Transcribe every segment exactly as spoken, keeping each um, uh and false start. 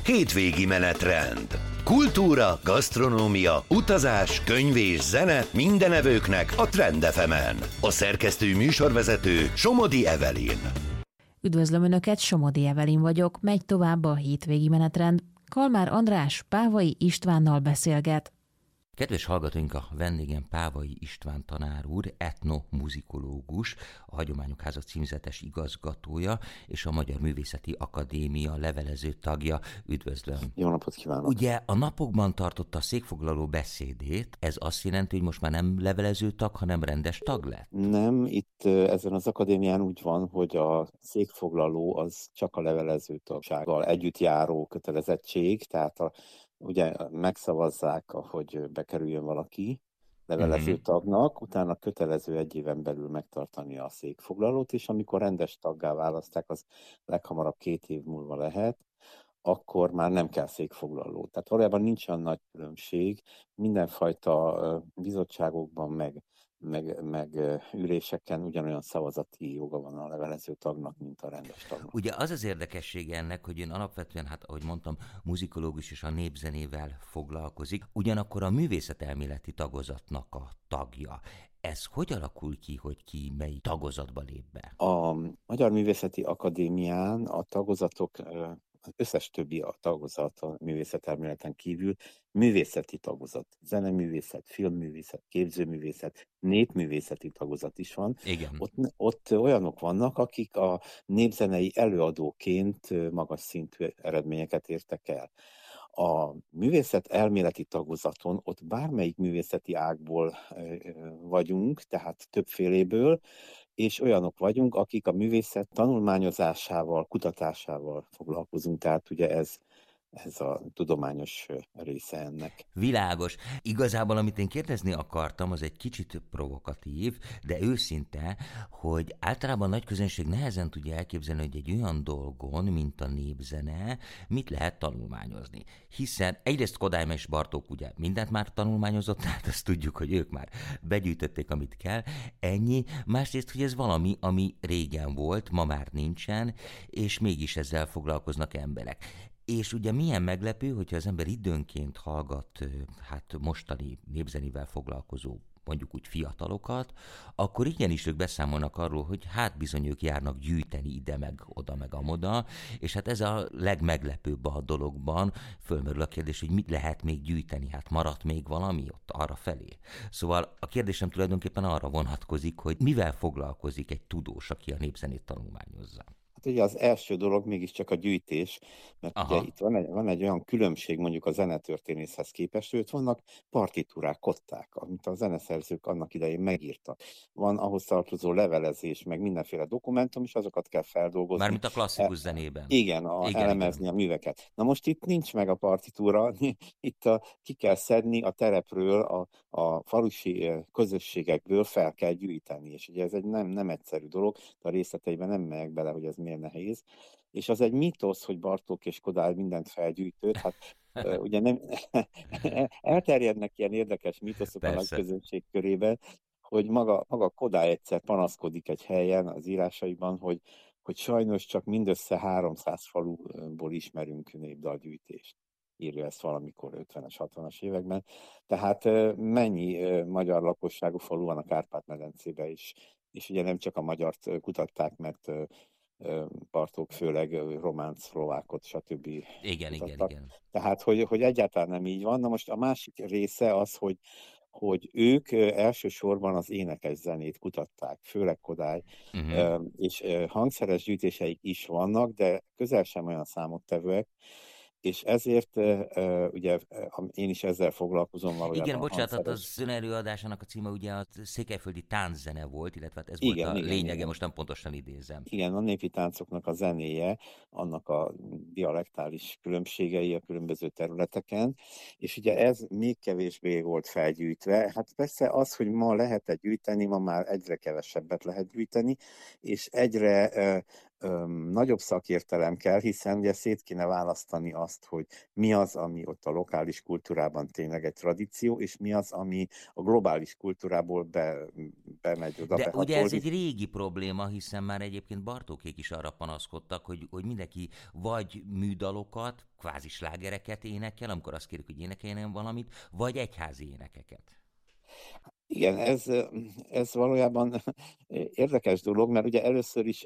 Hétvégi menetrend. Kultúra, gasztronómia, utazás, könyv és zene minden evőknek a Trend ef emen. A szerkesztő műsorvezető Somodi Evelyn. Üdvözlöm Önöket, Somodi Evelyn vagyok, megy tovább a hétvégi menetrend. Kalmár András Pávai Istvánnal beszélget. Kedves hallgatóink, a vendégem Pávai István tanár úr, etnomuzikológus, a Hagyományok Háza címzetes igazgatója és a Magyar Művészeti Akadémia levelező tagja. Üdvözlöm! Jó napot kívánok! Ugye a napokban tartotta a székfoglaló beszédét, ez azt jelenti, hogy most már nem levelező tag, hanem rendes tag lett? Nem, itt ezen az akadémián úgy van, hogy a székfoglaló az csak a levelező tagsággal együtt járó kötelezettség, tehát a ugye megszavazzák, hogy bekerüljön valaki levelező tagnak, utána kötelező egy éven belül megtartani a székfoglalót, és amikor rendes taggá választák, az leghamarabb két év múlva lehet, akkor már nem kell székfoglaló. Tehát valójában nincs olyan nagy különbség, mindenfajta bizottságokban, meg, meg, meg üléseken ugyanolyan szavazati joga van a levelező tagnak, mint a rendes tagnak. Ugye az az érdekessége ennek, hogy ön alapvetően, hát ahogy mondtam, muzikológus és a népzenével foglalkozik, ugyanakkor a művészetelméleti tagozatnak a tagja. Ez hogy alakul ki, hogy ki mely tagozatba lép be? A Magyar Művészeti Akadémián a tagozatok, az összes többi a tagozat a művészetelméleten kívül művészeti tagozat. Zeneművészet, filmművészet, képzőművészet, népművészeti tagozat is van. Igen. Ott, ott olyanok vannak, akik a népzenei előadóként magas szintű eredményeket értek el. A művészet elméleti tagozaton ott bármelyik művészeti ágból vagyunk, tehát többféléből, és olyanok vagyunk, akik a művészet tanulmányozásával, kutatásával foglalkozunk, tehát ugye ez, ez a tudományos része ennek. Világos. Igazából, amit én kérdezni akartam, az egy kicsit provokatív, de őszinte, hogy általában a nagy közönség nehezen tudja elképzelni, hogy egy olyan dolgon, mint a népzene, mit lehet tanulmányozni. Hiszen egyrészt Kodály és Bartók ugye mindent már tanulmányozott, tehát azt tudjuk, hogy ők már begyűjtötték, amit kell, ennyi. Másrészt, hogy ez valami, ami régen volt, ma már nincsen, és mégis ezzel foglalkoznak emberek. És ugye milyen meglepő, hogyha az ember időnként hallgat hát mostani népzenével foglalkozó, mondjuk úgy fiatalokat, akkor igenis ők beszámolnak arról, hogy hát bizony ők járnak gyűjteni ide, meg oda, meg amoda, és hát ez a legmeglepőbb a dologban. Fölmerül a kérdés, hogy mit lehet még gyűjteni, hát maradt még valami ott arra felé. Szóval a kérdésem tulajdonképpen arra vonatkozik, hogy mivel foglalkozik egy tudós, aki a népzenét tanulmányozza. Ugye az első dolog mégiscsak a gyűjtés, mert Aha. ugye itt van egy, van egy olyan különbség mondjuk a zenetörténészhez képest, hogy ott vannak partitúrák, kották, amit a zeneszerzők annak idején megírtak. Van ahhoz tartozó levelezés, meg mindenféle dokumentum, és azokat kell feldolgozni. Mármint a klasszikus e- zenében. Igen, a, igen, elemezni igen. a műveket. Na most itt nincs meg a partitúra, itt a, ki kell szedni a terepről, a, a falusi közösségekből fel kell gyűjteni, és ugye ez egy nem, nem egyszerű dolog, de a részleteiben nem megyek bele, hogy ez miért nehéz. És az egy mítosz, hogy Bartók és Kodály mindent felgyűjtött, hát ugye nem elterjednek ilyen érdekes mítoszok a nagy közönség körében, hogy maga, maga Kodály egyszer panaszkodik egy helyen az írásaiban, hogy, hogy sajnos csak mindössze háromszáz faluból ismerünk népdalgyűjtést. Írja ezt valamikor ötvenes, hatvanas években. Tehát mennyi magyar lakosságú falu van a Kárpát-medencében is, és ugye nem csak a magyart kutatták, mert Bartók főleg román, szlovákot, stb. Igen, kutattak. igen, igen. Tehát, hogy, hogy egyáltalán nem így van. Na most a másik része az, hogy, hogy ők elsősorban az énekes zenét kutatták, főleg Kodály, uh-huh. és hangszeres gyűjtéseik is vannak, de közel sem olyan számottevőek, és ezért uh, ugye én is ezzel foglalkozom valójában. Igen, bocsánat, az ön előadásának a címe ugye a székelyföldi tánczene volt, illetve hát ez igen, volt a igen, lényege, igen. most nem pontosan idézem. Igen, a népi táncoknak a zenéje, annak a dialektális különbségei a különböző területeken, és ugye ez még kevésbé volt felgyűjtve. Hát persze az, hogy ma lehet gyűjteni, ma már egyre kevesebbet lehet gyűjteni, és egyre uh, öm, nagyobb szakértelem kell, hiszen ugye szét kéne választani azt, hogy mi az, ami ott a lokális kultúrában tényleg egy tradíció, és mi az, ami a globális kultúrából be, bemegy oda. De behatol. ugye ez egy régi probléma, hiszen már egyébként Bartókék is arra panaszkodtak, hogy, hogy mindenki vagy műdalokat, kvázi slágereket énekel, amikor azt kérik, hogy énekeljen valamit, vagy egyházi énekeket. Igen, ez, ez valójában érdekes dolog, mert ugye először is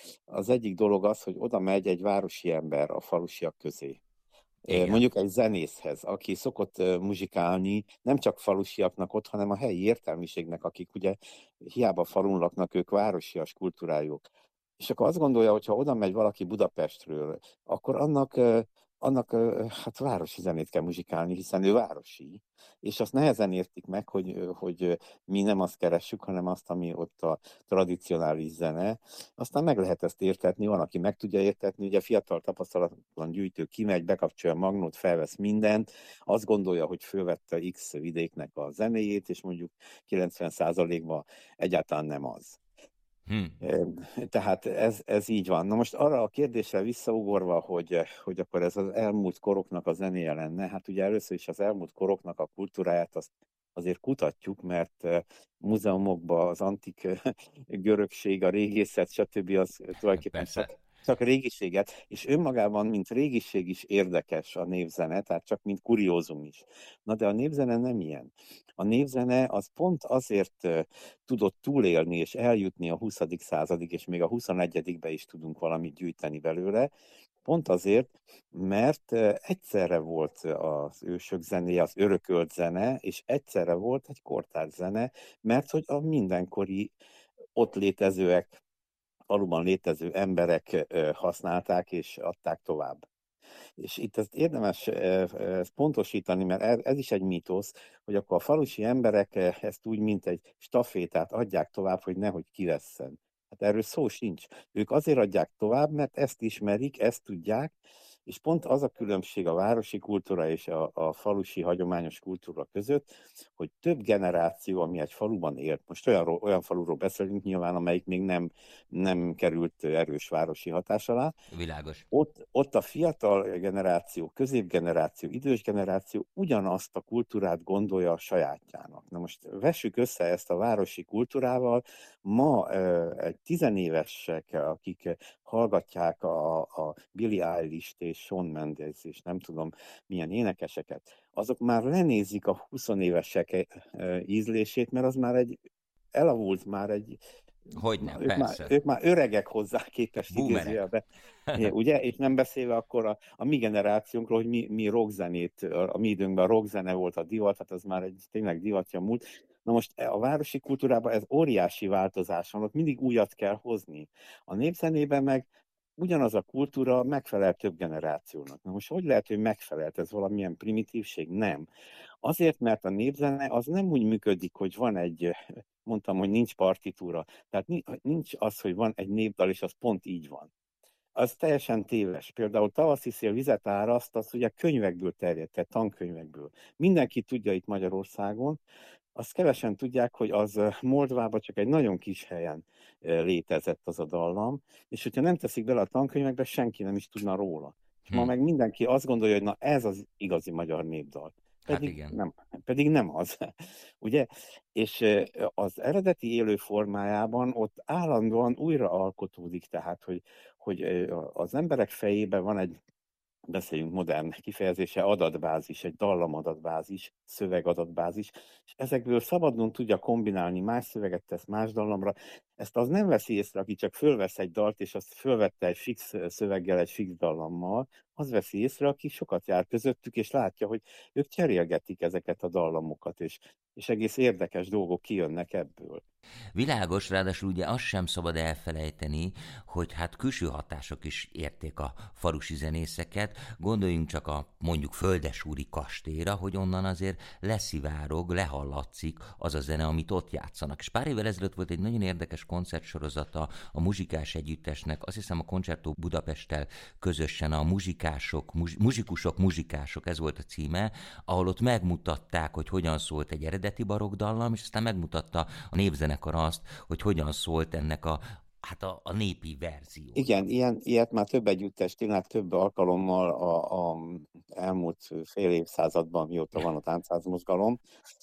az egyik dolog az, hogy oda megy egy városi ember a falusiak közé. Igen. Mondjuk egy zenészhez, aki szokott muzsikálni, nem csak falusiaknak ott, hanem a helyi értelmiségnek, akik ugye hiába falun laknak, ők városias kultúrájuk. És akkor azt gondolja, hogy ha oda megy valaki Budapestről, akkor annak, annak hát városi zenét kell muzsikálni, hiszen ő városi. És azt nehezen értik meg, hogy, hogy mi nem azt keressük, hanem azt, ami ott a tradicionális zene. Aztán meg lehet ezt értetni, van, aki meg tudja értetni, ugye fiatal tapasztalatlan gyűjtő kimegy, bekapcsolja a magnót, felvesz mindent, azt gondolja, hogy fölvette X vidéknek a zenéjét, és mondjuk kilencven százalékban egyáltalán nem az. Hmm. Tehát ez, ez így van. Na most arra a kérdésre visszaugorva, hogy, hogy akkor ez az elmúlt koroknak a zenéje lenne, hát ugye először is az elmúlt koroknak a kultúráját azt azért kutatjuk, mert múzeumokban az antik görögség, a régészet, stb. Az tulajdonképpen csak, csak régiséget, és önmagában, mint régiség is érdekes a népzene, tehát csak mint kuriózum is. Na de a népzene nem ilyen. A népzene az pont azért tudott túlélni és eljutni a huszadik századig, és még a huszonegyedikbe is tudunk valamit gyűjteni belőle, pont azért, mert egyszerre volt az ősök zenéje, az örökölt zene, és egyszerre volt egy kortárs zene, mert hogy a mindenkori ott létezőek, valóban létező emberek használták és adták tovább. És itt ezt érdemes ezt pontosítani, mert ez is egy mítosz, hogy akkor a falusi emberek ezt úgy, mint egy stafétát adják tovább, hogy nehogy kivesszen. Hát erről szó sincs. Ők azért adják tovább, mert ezt ismerik, ezt tudják, és pont az a különbség a városi kultúra és a, a falusi hagyományos kultúra között, hogy több generáció, ami egy faluban élt, most olyan, olyan faluról beszélünk nyilván, amelyik még nem, nem került erős városi hatás alá. Világos. Ott, ott a fiatal generáció, középgeneráció, idős generáció ugyanazt a kultúrát gondolja a sajátjának. Na most vessük össze ezt a városi kultúrával. Ma egy tizenévesek, akik hallgatják a, a Billie Eilish-t és Shawn Mendes, és nem tudom milyen énekeseket, azok már lenézik a huszonévesek ízlését, mert az már egy elavult, már egy Hogyne, ők persze. Már, ők már öregek hozzá képest idézőjelbe. Ugye? És nem beszélve akkor a, a mi generációnkról, hogy mi, mi rockzenét, a mi időnkben a rockzene volt a divat, hát az már egy tényleg divatja múlt. Na most a városi kultúrában ez óriási változás van, ott mindig újat kell hozni. A népzenében meg ugyanaz a kultúra megfelel több generációnak. Na most hogy lehet, hogy megfelelt? Ez valamilyen primitívség? Nem. Azért, mert a népzene az nem úgy működik, hogy van egy, mondtam, hogy nincs partitúra. Tehát nincs az, hogy van egy népdal, és az pont így van. Az teljesen téves. Például Tavaszi szél vizet áraszt, az ugye könyvekből terjedt, tehát tankönyvekből. Mindenki tudja itt Magyarországon, azt kevesen tudják, hogy az Moldvában csak egy nagyon kis helyen létezett az a dallam, és hogyha nem teszik bele a tankönyvekbe, senki nem is tudna róla. És ma meg mindenki azt gondolja, hogy na ez az igazi magyar népdal. Pedig, hát nem, pedig nem az. Ugye? És az eredeti élő formájában ott állandóan újra alkotódik, tehát, hogy, hogy az emberek fejében van egy, beszéljünk modern kifejezése, adatbázis, egy dallamodatbázis, szövegadatbázis, és ezekből szabadon tudja kombinálni, más szöveget tesz más dallamra. Ezt az nem veszi észre, aki csak fölvesz egy dalt, és azt fölvette egy fix szöveggel, egy fix dallammal, az veszi észre, aki sokat jár közöttük, és látja, hogy ők cserélgetik ezeket a dallamokat, és, és egész érdekes dolgok kijönnek ebből. Világos, ráadásul ugye azt sem szabad elfelejteni, hogy hát külső hatások is érték a falusi zenészeket. Gondoljunk csak a mondjuk földesúri kastélyra, hogy onnan azért leszivárog, lehallatszik az a zene, amit ott játszanak. És pár évvel ezelőtt volt egy nagyon érdekes koncertsorozata a Muzsikás Együttesnek, azt hiszem a Concerto Budapesttel közösen a muzsikások, muz, muzsikusok, muzsikások, ez volt a címe, ahol ott megmutatták, hogy hogyan szólt egy eredeti barokkdallam, és aztán megmutatta a népzenekar azt, hogy hogyan szólt ennek a hát a, a népi verziója. Igen, ilyen, ilyet már több együttes, tényleg több alkalommal a, a elmúlt fél évszázadban, mióta van a táncházmozgalom.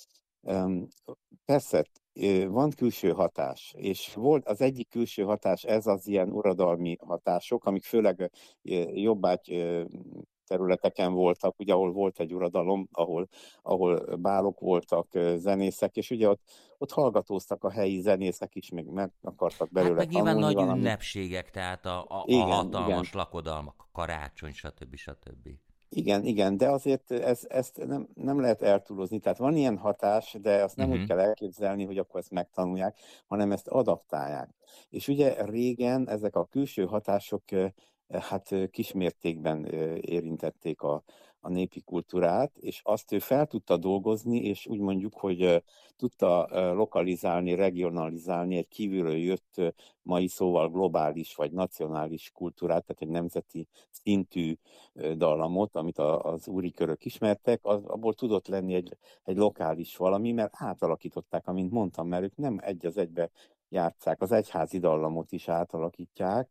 Um, persze, van külső hatás, és volt az egyik külső hatás, ez az ilyen uradalmi hatások, amik főleg jobbágy területeken voltak, ugye, ahol volt egy uradalom, ahol, ahol bálok voltak, zenészek, és ugye ott, ott hallgatóztak a helyi zenészek is, még meg akartak belőle hát meg nyilván tanulni nagy valami. ünnepségek, tehát a, a, Igen, a hatalmas igen. lakodalmak, a karácsony, stb. stb. Igen, igen, de azért ez, ezt nem, nem lehet eltúlozni. Tehát van ilyen hatás, de azt nem Uh-huh. úgy kell elképzelni, hogy akkor ezt megtanulják, hanem ezt adaptálják. És ugye régen ezek a külső hatások hát kismértékben érintették a, a népi kultúrát, és azt ő fel tudta dolgozni, és úgy mondjuk, hogy tudta lokalizálni, regionalizálni egy kívülről jött, mai szóval globális vagy nacionális kultúrát, tehát egy nemzeti szintű dallamot, amit az úri körök ismertek, az, abból tudott lenni egy, egy lokális valami, mert átalakították, amint mondtam, mert ők nem egy az egybe játsszák, az egyházi dallamot is átalakítják,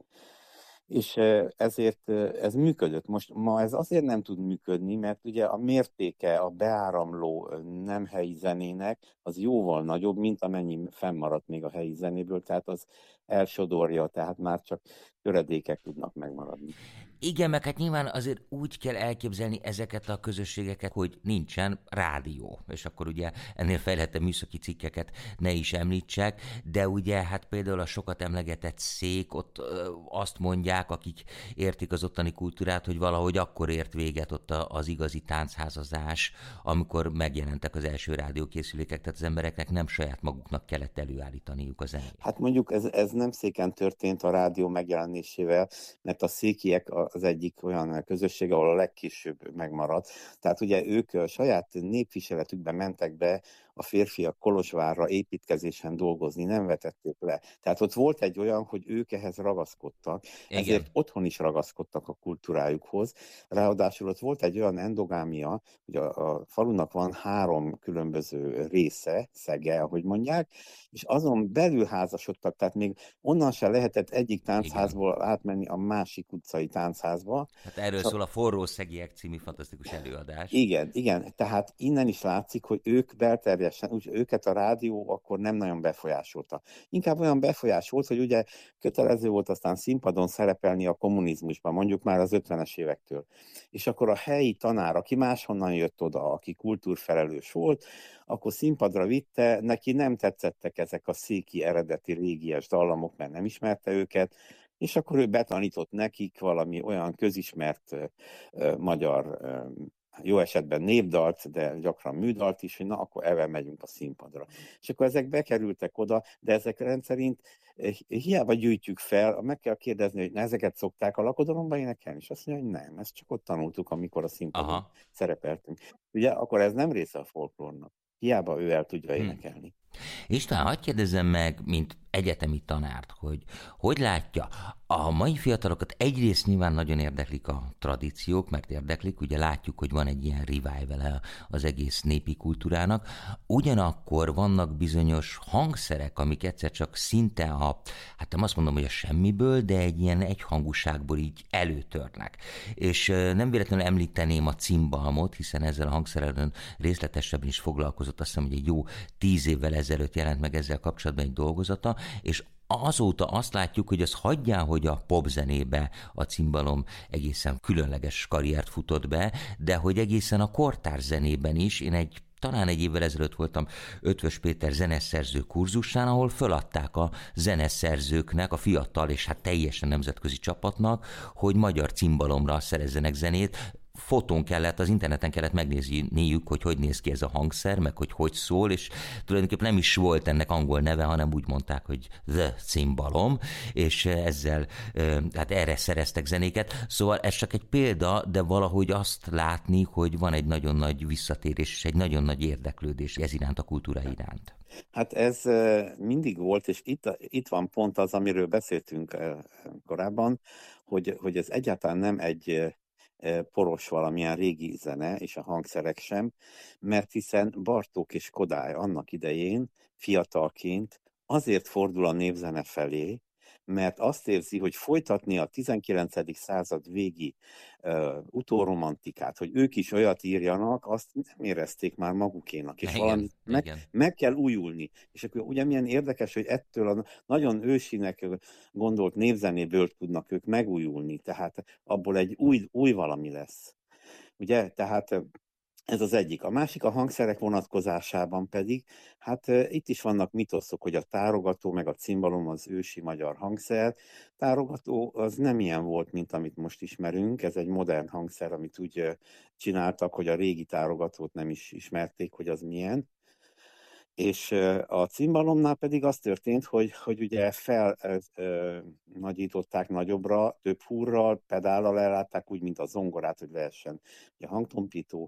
és ezért ez működött. Most ma ez azért nem tud működni, mert ugye a mértéke a beáramló nem helyi zenének az jóval nagyobb, mint amennyi fennmaradt még a helyi zenéből, tehát az elsodorja, tehát már csak töredékek tudnak megmaradni. Igen, meg hát nyilván azért úgy kell elképzelni ezeket a közösségeket, hogy nincsen rádió, és akkor ugye ennél fejlettebb műszaki cikkeket ne is említsek, de ugye hát például a sokat emlegetett szék, ott ö, azt mondják, akik értik az ottani kultúrát, hogy valahogy akkor ért véget ott az igazi táncházazás, amikor megjelentek az első rádiókészülékek, tehát az embereknek nem saját maguknak kellett előállítaniuk a zenét. Hát mondjuk ez, ez nem széken történt a rádió megjelenésével, mert a székiek az egyik olyan közösség, ahol a legkésőbb megmaradt. Tehát ugye ők a saját népviseletükben mentek be a férfiak Kolozsvárra építkezésen dolgozni, nem vetették le. Tehát ott volt egy olyan, hogy ők ehhez ragaszkodtak, Igen. ezért otthon is ragaszkodtak a kultúrájukhoz. Ráadásul ott volt egy olyan endogámia, hogy a, a falunak van három különböző része, szege, ahogy mondják, és azon belül házasodtak, tehát még onnan se lehetett egyik táncházból igen. átmenni a másik utcai táncházba. Hát erről Csak... szól a Forró Szegiek című fantasztikus előadás. Igen, igen, tehát innen is látszik, hogy ők belterjesen, úgy őket a rádió akkor nem nagyon befolyásolta. Inkább olyan befolyásolt, hogy ugye kötelező volt aztán színpadon szerepelni a kommunizmusban, mondjuk már az ötvenes évektől. És akkor a helyi tanár, aki máshonnan jött oda, aki kultúrfelelős volt, akkor színpadra vitte, neki nem tetszettek ezek a széki eredeti régies dallamok, mert nem ismerte őket, és akkor ő betanított nekik valami olyan közismert uh, magyar, uh, jó esetben népdalt, de gyakran műdalt is, hogy na, akkor ebben megyünk a színpadra. És akkor ezek bekerültek oda, de ezek rendszerint uh, hiába gyűjtjük fel, meg kell kérdezni, hogy ezeket szokták a lakodalomba énekelni, és azt mondja, hogy nem, ezt csak ott tanultuk, amikor a színpadon Aha. szerepeltünk. Ugye, akkor ez nem része a folklórnak. Hiába ő el tudja énekelni. Hmm. István, hadd kérdezzem meg, mint egyetemi tanárt, hogy hogy látja, a mai fiatalokat egyrészt nyilván nagyon érdeklik a tradíciók, mert érdeklik, ugye látjuk, hogy van egy ilyen revival az egész népi kultúrának, ugyanakkor vannak bizonyos hangszerek, amik egyszer csak szinte a, hát nem azt mondom, hogy a semmiből, de egy ilyen egyhangúságból így előtörnek. És nem véletlenül említeném a cimbalmot, hiszen ezzel a hangszerrel részletesebben is foglalkozott, azt hiszem, hogy egy jó tíz évvel ezelőtt jelent meg ezzel kapcsolatban egy dolgozata, és azóta azt látjuk, hogy az hagyján, hogy a popzenébe a cimbalom egészen különleges karriert futott be, de hogy egészen a kortárs zenében is, én egy talán egy évvel ezelőtt voltam Ötvös Péter zeneszerző kurzusán, ahol föladták a zeneszerzőknek, a fiatal és hát teljesen nemzetközi csapatnak, hogy magyar cimbalomra szerezzenek zenét. Fotón kellett, az interneten kellett megnézniük, hogy hogy néz ki ez a hangszer, meg hogy hogy szól, és tulajdonképpen nem is volt ennek angol neve, hanem úgy mondták, hogy The Cimbalom, és ezzel, hát erre szereztek zenéket. Szóval ez csak egy példa, de valahogy azt látni, hogy van egy nagyon nagy visszatérés, és egy nagyon nagy érdeklődés ez iránt, a kultúra iránt. Hát ez mindig volt, és itt, itt van pont az, amiről beszéltünk korábban, hogy, hogy ez egyáltalán nem egy poros valamilyen régi zene, és a hangszerek sem, mert hiszen Bartók és Kodály annak idején fiatalként azért fordul a népzene felé, mert azt érzi, hogy folytatni a tizenkilencedik század végi uh, utóromantikát, hogy ők is olyat írjanak, azt nem érezték már magukénak, és Igen, valamit meg, igen. meg kell újulni. És akkor ugye milyen érdekes, hogy ettől a nagyon ősinek gondolt névzenéből tudnak ők megújulni, tehát abból egy új, új valami lesz. Ugye, tehát ez az egyik. A másik a hangszerek vonatkozásában pedig, hát e, itt is vannak mitoszok, hogy a tárogató meg a cimbalom az ősi magyar hangszer. Tárogató az nem ilyen volt, mint amit most ismerünk, ez egy modern hangszer, amit úgy e, csináltak, hogy a régi tárogatót nem is ismerték, hogy az milyen. És a cimbalomnál pedig az történt, hogy, hogy ugye felnagyították nagyobbra, több húrral, pedállal ellátták, úgy, mint a zongorát, hogy lehessen a hangtompító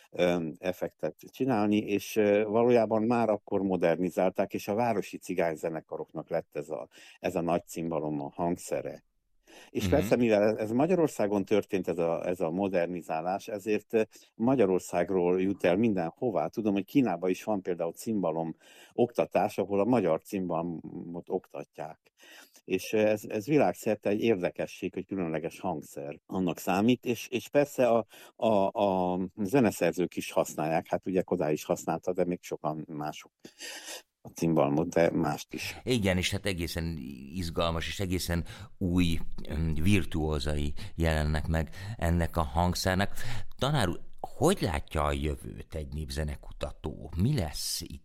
effektet csinálni, és valójában már akkor modernizálták, és a városi cigányzenekaroknak lett ez a, ez a nagy cimbalom a hangszere. És uh-huh. persze, mivel ez Magyarországon történt ez a, ez a modernizálás, ezért Magyarországról jut el mindenhová. Tudom, hogy Kínában is van például cimbalom oktatás, ahol a magyar cimbalomot oktatják. És ez, ez világszerte egy érdekesség, hogy különleges hangszer annak számít, és, és persze a, a, a zeneszerzők is használják, hát ugye Kodály is használta, de még sokan mások a cimbalmot, de mást is. Igen, és hát egészen izgalmas, és egészen új virtuózai jelennek meg ennek a hangszernek. Tanár úr, hogy látja a jövőt egy népzenekutató? Mi lesz itt?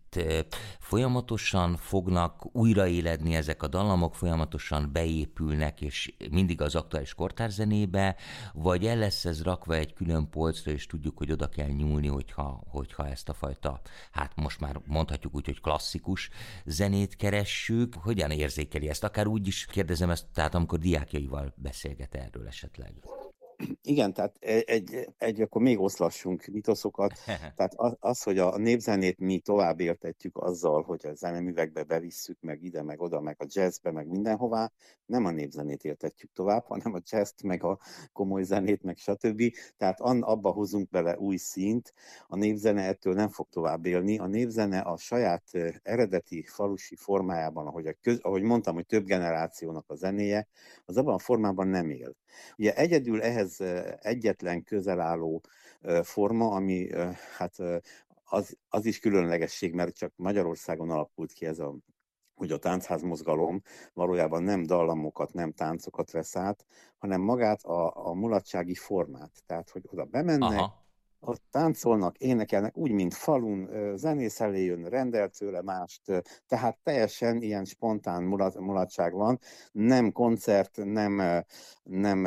Folyamatosan fognak újraéledni ezek a dallamok, folyamatosan beépülnek, és mindig az aktuális kortárzenébe, vagy el lesz ez rakva egy külön polcra, és tudjuk, hogy oda kell nyúlni, hogyha, hogyha ezt a fajta, hát most már mondhatjuk úgy, hogy klasszikus zenét keressük. Hogyan érzékeli ezt? Akár úgy is kérdezem ezt, tehát amikor diákjaival beszélget erről esetleg. Igen, tehát egy, egy, akkor még oszlassunk mitoszokat. Tehát az, az, hogy a népzenét mi tovább értetjük azzal, hogy a zeneművekbe bevisszük, meg ide, meg oda, meg a jazzbe, meg mindenhová, nem a népzenét értetjük tovább, hanem a jazzt, meg a komoly zenét, meg stb. Tehát abba hozunk bele új színt, a népzene ettől nem fog tovább élni. A népzene a saját eredeti falusi formájában, ahogy, a köz, ahogy mondtam, hogy több generációnak a zenéje, az abban a formában nem él. Ugye egyedül ehhez egyetlen közel álló forma, ami hát az, az is különlegesség, mert csak Magyarországon alakult ki ez a, hogy a táncházmozgalom valójában nem dallamokat, nem táncokat vesz át, hanem magát a, a mulatsági formát. Tehát, hogy oda bemennek, aha, ott táncolnak, énekelnek, úgy, mint falun, zenész elé jön, rendel tőle mást, tehát teljesen ilyen spontán mulat, mulatság van, nem koncert, nem, nem,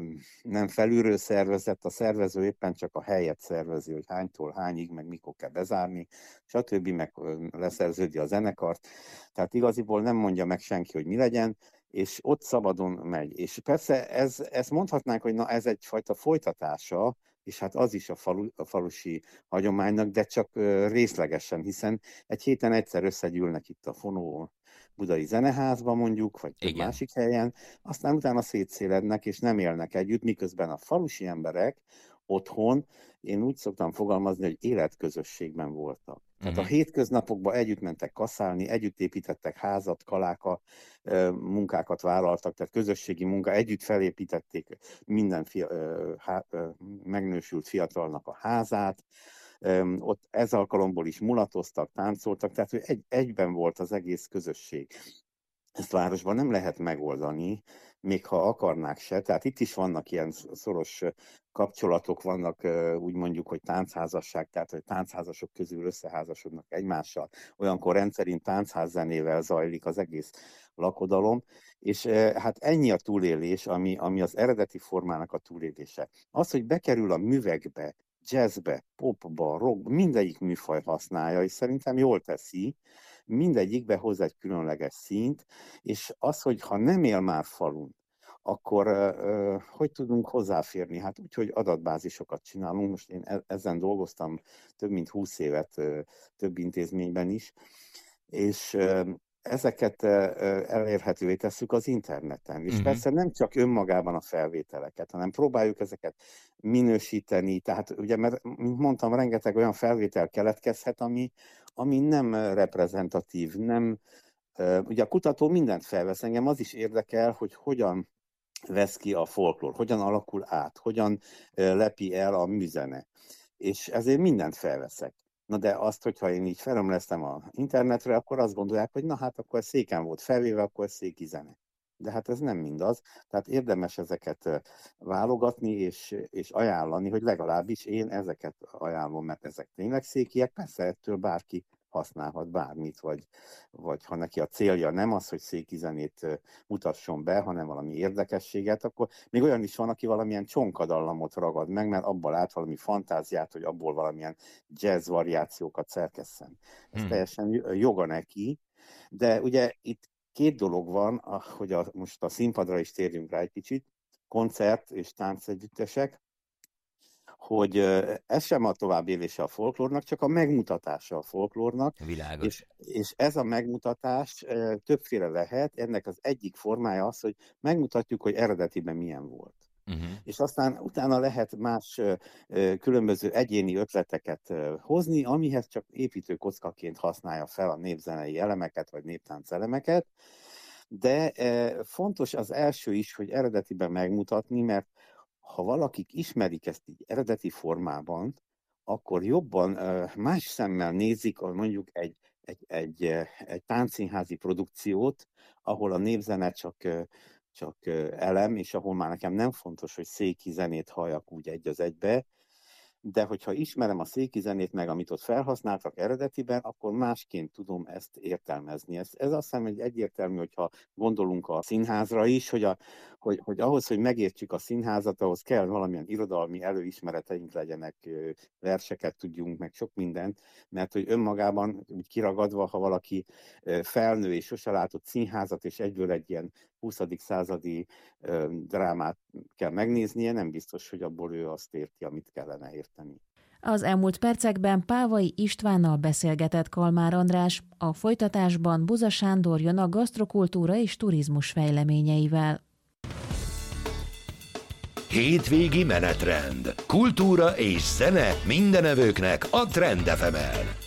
nem felülről szervezett, a szervező éppen csak a helyet szervezi, hogy hánytól hányig, meg mikor kell bezárni, stb., meg leszerződi a zenekart, tehát igaziból nem mondja meg senki, hogy mi legyen, és ott szabadon megy. És persze ez, ezt mondhatnánk, hogy na ez egyfajta folytatása, és hát az is a, falu, a falusi hagyománynak, de csak részlegesen, hiszen egy héten egyszer összegyűlnek itt a Fonó Budai Zeneházban mondjuk, vagy több másik helyen, aztán utána szétszélednek, és nem élnek együtt, miközben a falusi emberek otthon, én úgy szoktam fogalmazni, hogy életközösségben voltak. Tehát uh-huh. a hétköznapokban együtt mentek kaszálni, együtt építettek házat, kaláka, munkákat vállaltak, tehát közösségi munka, együtt felépítették minden fia, há, megnősült fiatalnak a házát, ott ez alkalomból is mulatoztak, táncoltak, tehát hogy egy, egyben volt az egész közösség. Ezt városban nem lehet megoldani, még ha akarnák se. Tehát itt is vannak ilyen szoros kapcsolatok, vannak úgy mondjuk, hogy táncházasság, tehát hogy táncházasok közül összeházasodnak egymással. Olyankor rendszerint táncházzenével zajlik az egész lakodalom, és hát ennyi a túlélés, ami, ami az eredeti formának a túlélése. Az, hogy bekerül a művekbe, jazzbe, popba, rockba, mindegyik műfaj használja, és szerintem jól teszi, mindegyikbe hoz egy különleges színt, és az, hogy ha nem él már falun, akkor uh, hogy tudunk hozzáférni? Hát úgy, hogy adatbázisokat csinálunk, most én ezen dolgoztam több mint húsz évet uh, több intézményben is, és uh, ezeket uh, elérhetővé tesszük az interneten. És uh-huh. persze nem csak önmagában a felvételeket, hanem próbáljuk ezeket minősíteni, tehát ugye, mert mint mondtam, rengeteg olyan felvétel keletkezhet, ami, ami nem reprezentatív, nem, Ugye a kutató mindent felvesz, engem az is érdekel, hogy hogyan vesz ki a folklór, hogyan alakul át, hogyan lepi el a műzene. És ezért mindent felveszek. Na de azt, hogyha én így felömlesztem az internetre, akkor azt gondolják, hogy na hát akkor széken volt felvéve, akkor széki zene. De hát ez nem mindaz. Tehát érdemes ezeket válogatni és, és ajánlani, hogy legalábbis én ezeket ajánlom, mert ezek tényleg székiek. Persze ettől bárki használhat bármit, vagy, vagy ha neki a célja nem az, hogy széki zenét mutasson be, hanem valami érdekességet, akkor még olyan is van, aki valamilyen csonkadallamot ragad meg, mert abból lát valami fantáziát, hogy abból valamilyen jazz variációkat szerkesszen. Ez hmm. teljesen joga neki, de ugye itt két dolog van, hogy a, most a színpadra is térjünk rá egy kicsit, koncert és táncegyüttesek, hogy ez sem a továbbélése a folklórnak, csak a megmutatása a folklórnak. Világos. És, és ez a megmutatás többféle lehet, ennek az egyik formája az, hogy megmutatjuk, hogy eredetiben milyen volt. Uh-huh. És aztán utána lehet más különböző egyéni ötleteket hozni, amihez csak építőkockaként használja fel a népzenei elemeket, vagy néptánc elemeket. De fontos az első is, hogy eredetiben megmutatni, mert ha valakik ismerik ezt így eredeti formában, akkor jobban más szemmel nézik mondjuk egy, egy, egy, egy táncszínházi produkciót, ahol a népzene csak, csak elem, és ahol már nekem nem fontos, hogy széki zenét halljak úgy egy az egybe, de hogyha ismerem a széki zenét meg, amit ott felhasználtak eredetiben, akkor másként tudom ezt értelmezni. Ez, ez azt hiszem, hogy egyértelmű, hogyha gondolunk a színházra is, hogy, a, hogy, hogy ahhoz, hogy megértsük a színházat, ahhoz kell valamilyen irodalmi előismereteink legyenek, verseket tudjunk, meg sok mindent, mert hogy önmagában úgy kiragadva, ha valaki felnő és sose látott színházat, és egyből egy ilyen huszadik századi drámát kell megnéznie, nem biztos, hogy abból ő azt érti, amit kellene érteni. Az elmúlt percekben Pávaj Istvánnal beszélgetett Kalmár András, a folytatásban Buza Sándor jön a gasztrokultúra és turizmus fejleményeivel. Hétvégi menetrend. Kultúra és zene mindenevőknek a Trend ef emen.